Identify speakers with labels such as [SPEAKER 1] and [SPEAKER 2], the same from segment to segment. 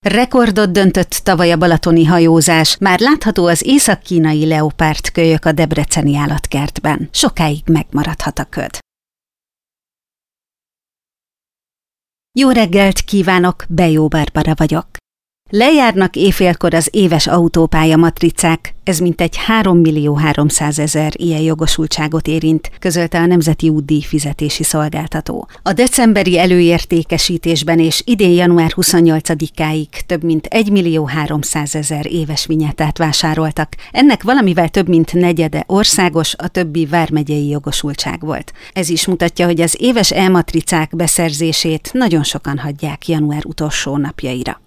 [SPEAKER 1] Rekordot döntött tavaly a balatoni hajózás, már látható az észak-kínai leopárd kölyök a debreceni állatkertben. Sokáig megmaradhat a köd. Jó reggelt kívánok, Bejó Barbara vagyok. Lejárnak éjfélkor az éves autópálya matricák, ez mintegy 3.300.000 ilyen jogosultságot érint, közölte a Nemzeti Útdíj fizetési szolgáltató. A decemberi előértékesítésben és idén január 28-áig több mint 1.300.000 éves vinyettát vásároltak. Ennek valamivel több mint negyede országos, a többi vármegyei jogosultság volt. Ez is mutatja, hogy az éves e-matricák beszerzését nagyon sokan hagyják január utolsó napjaira.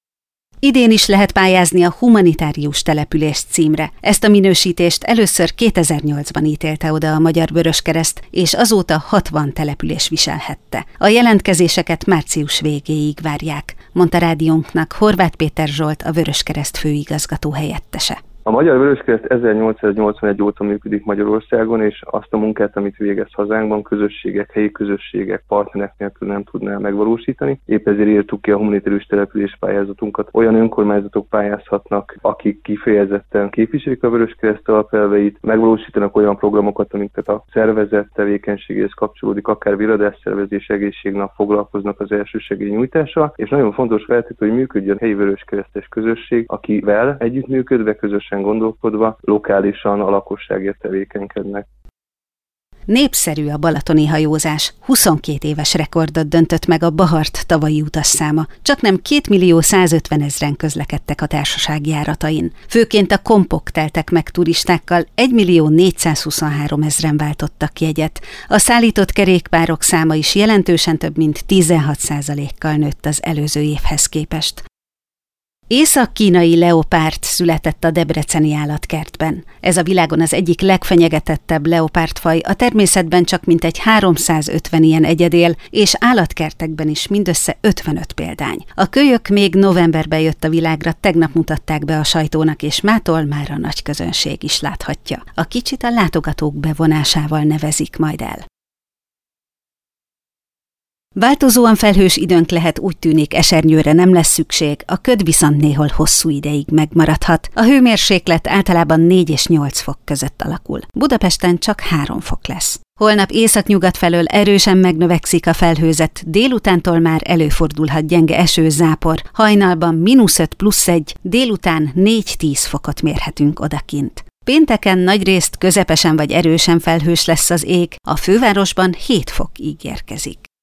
[SPEAKER 1] Idén is lehet pályázni a humanitárius település címre. Ezt a minősítést először 2008-ban ítélte oda a Magyar Vöröskereszt, és azóta 60 település viselhette. A jelentkezéseket március végéig várják, mondta rádiónknak Horváth Péter Zsolt, a Vöröskereszt főigazgató helyettese.
[SPEAKER 2] A Magyar Vöröskereszt 1881 óta működik Magyarországon, és azt a munkát, amit végez hazánkban, közösségek, helyi közösségek, partnerek nélkül nem tudná megvalósítani. Épp ezért írtuk ki a humanitárius település pályázatunkat. Olyan önkormányzatok pályázhatnak, akik kifejezetten képviselik a Vöröskereszt alapelveit, megvalósítanak olyan programokat, amiket a szervezet tevékenységéhez kapcsolódik, akár viradásszervezés, egészségnap foglalkoznak az elsősegély nyújtással, és nagyon fontos feltétel, hogy működjön helyi vöröskeresztes közösség, akivel együttműködve, közösen gondolkodva, lokálisan a lakosságért tevékenykednek.
[SPEAKER 1] Népszerű a balatoni hajózás. 22 éves rekordot döntött meg a Bahart tavalyi utasszáma. Csaknem 2.150.000-en közlekedtek a társaság járatain. Főként a kompok teltek meg turistákkal, 1.423.000-en váltottak jegyet. A szállított kerékpárok száma is jelentősen több mint 16%-kal nőtt az előző évhez képest. Észak-kínai leopárd született a debreceni állatkertben. Ez a világon az egyik legfenyegetettebb leopárdfaj, a természetben csak mintegy 350 ilyen egyed él, és állatkertekben is mindössze 55 példány. A kölyök még novemberben jött a világra, tegnap mutatták be a sajtónak, és mától már a nagy közönség is láthatja. A kicsit a látogatók bevonásával nevezik majd el. Változóan felhős időnk lehet, úgy tűnik, esernyőre nem lesz szükség, a köd viszont néhol hosszú ideig megmaradhat. A hőmérséklet általában 4 és 8 fok között alakul. Budapesten csak 3 fok lesz. Holnap északnyugat felől erősen megnövekszik a felhőzet, délutántól már előfordulhat gyenge eső, zápor, hajnalban -5 + 1, délután 4-10 fokot mérhetünk odakint. Pénteken nagyrészt közepesen vagy erősen felhős lesz az ég, a fővárosban 7 fok ígérkezik.